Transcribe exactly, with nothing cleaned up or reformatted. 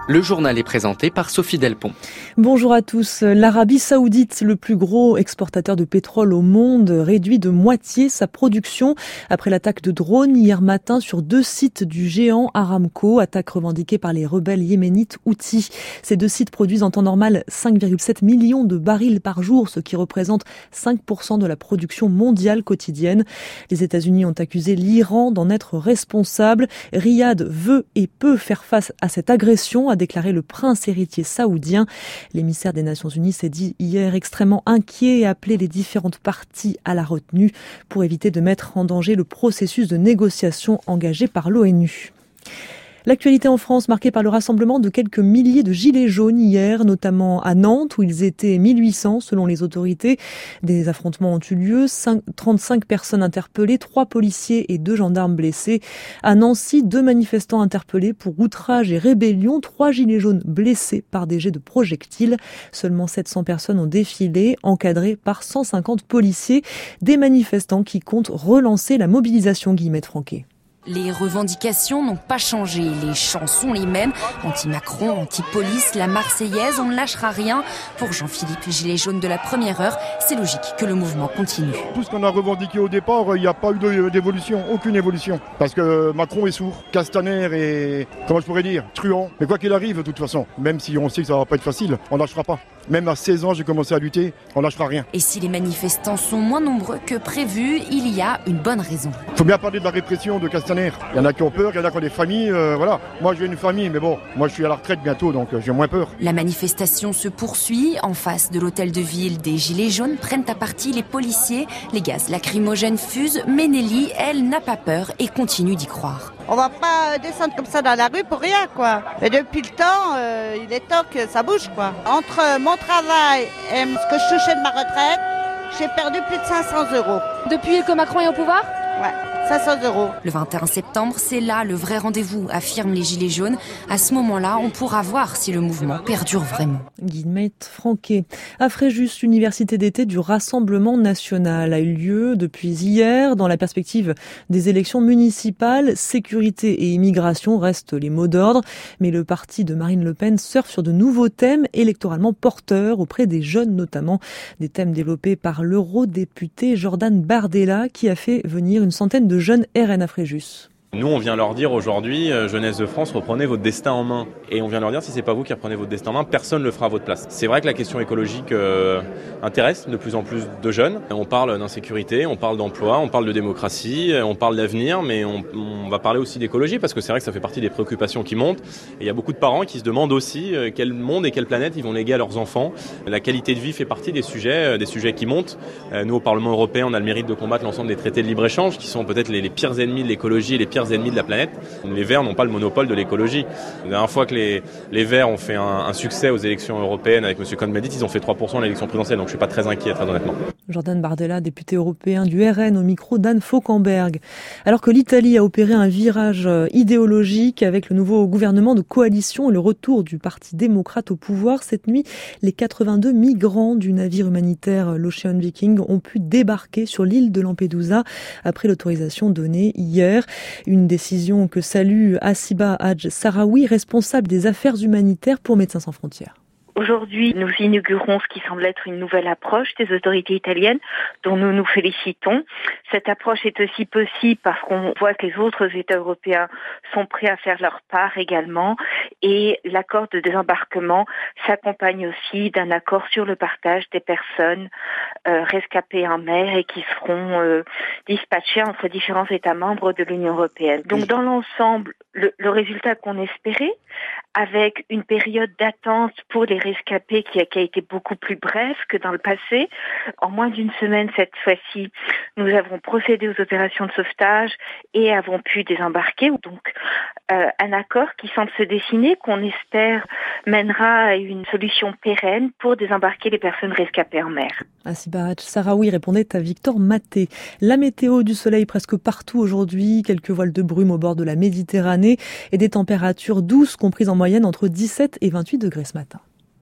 Le journal est présenté par Sophie Delpont. Bonjour à tous. L'Arabie Saoudite, le plus gros exportateur de pétrole au monde, réduit de moitié sa production après l'attaque de drones hier matin sur deux sites du géant Aramco, attaque revendiquée par les rebelles yéménites Houthis. Ces deux sites produisent en temps normal cinq virgule sept millions de barils par jour, ce qui représente cinq pour cent de la production mondiale quotidienne. Les États-Unis ont accusé l'Iran d'en être responsable. Riyad veut et peut faire face à cette agression, a déclaré le prince héritier saoudien. L'émissaire des Nations Unies s'est dit hier extrêmement inquiet et a appelé les différentes parties à la retenue pour éviter de mettre en danger le processus de négociation engagé par l'ONU. L'actualité en France marquée par le rassemblement de quelques milliers de gilets jaunes hier, notamment à Nantes où ils étaient mille huit cents selon les autorités. Des affrontements ont eu lieu, trente-cinq personnes interpellées, trois policiers et deux gendarmes blessés. À Nancy, deux manifestants interpellés pour outrage et rébellion, trois gilets jaunes blessés par des jets de projectiles. Seulement sept cents personnes ont défilé, encadrées par cent cinquante policiers, des manifestants qui comptent relancer la mobilisation. Guillemette Franquet. Les revendications n'ont pas changé, les chants sont les mêmes. Anti-Macron, anti-police, la Marseillaise, on ne lâchera rien. Pour Jean-Philippe, gilet jaune de la première heure, c'est logique que le mouvement continue. Tout ce qu'on a revendiqué au départ, il n'y a pas eu d'évolution, aucune évolution. Parce que Macron est sourd, Castaner est, comment je pourrais dire, truand. Mais quoi qu'il arrive, de toute façon, même si on sait que ça ne va pas être facile, on ne lâchera pas. Même à seize ans, j'ai commencé à lutter, on ne lâchera rien. Et si les manifestants sont moins nombreux que prévu, il y a une bonne raison. Il faut bien parler de la répression de Castaner. Il y en a qui ont peur, il y en a qui ont des familles, euh, voilà. Moi j'ai une famille, mais bon, moi je suis à la retraite bientôt, donc euh, j'ai moins peur. La manifestation se poursuit. En face de l'hôtel de ville, des gilets jaunes prennent à partie les policiers. Les gaz lacrymogènes fusent, mais Nelly, elle, n'a pas peur et continue d'y croire. On va pas descendre comme ça dans la rue pour rien, quoi. Et depuis le temps, euh, il est temps que ça bouge, quoi. Entre mon travail et ce que je touchais de ma retraite, j'ai perdu plus de cinq cents euros. Depuis que Macron est au pouvoir ? Ouais. cinq cents euros. Le vingt et un septembre, c'est là le vrai rendez-vous, affirment les Gilets jaunes. À ce moment-là, on pourra voir si le mouvement perdure vraiment. Guillemette Franquet. À Fréjus, l'université d'été du Rassemblement national a eu lieu depuis hier. Dans la perspective des élections municipales, sécurité et immigration restent les mots d'ordre. Mais le parti de Marine Le Pen surfe sur de nouveaux thèmes électoralement porteurs auprès des jeunes notamment. Des thèmes développés par l'eurodéputé Jordan Bardella qui a fait venir une centaine de jeunes R N à Fréjus. Nous, on vient leur dire aujourd'hui, euh, jeunesse de France, reprenez votre destin en main. Et on vient leur dire, si c'est pas vous qui reprenez votre destin en main, personne ne le fera à votre place. C'est vrai que la question écologique euh, intéresse de plus en plus de jeunes. On parle d'insécurité, on parle d'emploi, on parle de démocratie, on parle d'avenir, mais on, on va parler aussi d'écologie parce que c'est vrai que ça fait partie des préoccupations qui montent. Et il y a beaucoup de parents qui se demandent aussi euh, quel monde et quelle planète ils vont léguer à leurs enfants. La qualité de vie fait partie des sujets, euh, des sujets qui montent. Euh, nous, au Parlement européen, on a le mérite de combattre l'ensemble des traités de libre-échange qui sont peut-être les, les pires ennemis de l'écologie et les pires ennemis de la planète. Les Verts n'ont pas le monopole de l'écologie. La dernière fois que les, les Verts ont fait un, un succès aux élections européennes avec M. Cohn-Bendit, ils ont fait trois pour cent à l'élection présidentielle, donc je ne suis pas très inquiet, très honnêtement. Jordan Bardella, député européen du R N, au micro d'Anne Fauquemberg. Alors que l'Italie a opéré un virage idéologique avec le nouveau gouvernement de coalition et le retour du Parti démocrate au pouvoir, cette nuit, les quatre-vingt-deux migrants du navire humanitaire l'Ocean Viking ont pu débarquer sur l'île de Lampedusa après l'autorisation donnée hier. Une décision que salue Hasiba Hadj Sahraoui, responsable des affaires humanitaires pour Médecins sans frontières. Aujourd'hui, nous inaugurons ce qui semble être une nouvelle approche des autorités italiennes dont nous nous félicitons. Cette approche est aussi possible parce qu'on voit que les autres États européens sont prêts à faire leur part également et l'accord de désembarquement s'accompagne aussi d'un accord sur le partage des personnes euh, rescapées en mer et qui seront euh, dispatchées entre différents États membres de l'Union européenne. Donc dans l'ensemble, le, le résultat qu'on espérait, avec une période d'attente pour les rescapés qui a, qui a été beaucoup plus brève que dans le passé. En moins d'une semaine, cette fois-ci, nous avons procédé aux opérations de sauvetage et avons pu désembarquer. Donc, euh, un accord qui semble se dessiner, qu'on espère mènera à une solution pérenne pour désembarquer les personnes rescapées en mer. Hasiba Hadj Sahraoui répondait à Victor Maté. La météo, du soleil presque partout aujourd'hui, quelques voiles de brume au bord de la Méditerranée et des températures douces comprises en moyenne entre dix-sept et vingt-huit degrés ce matin.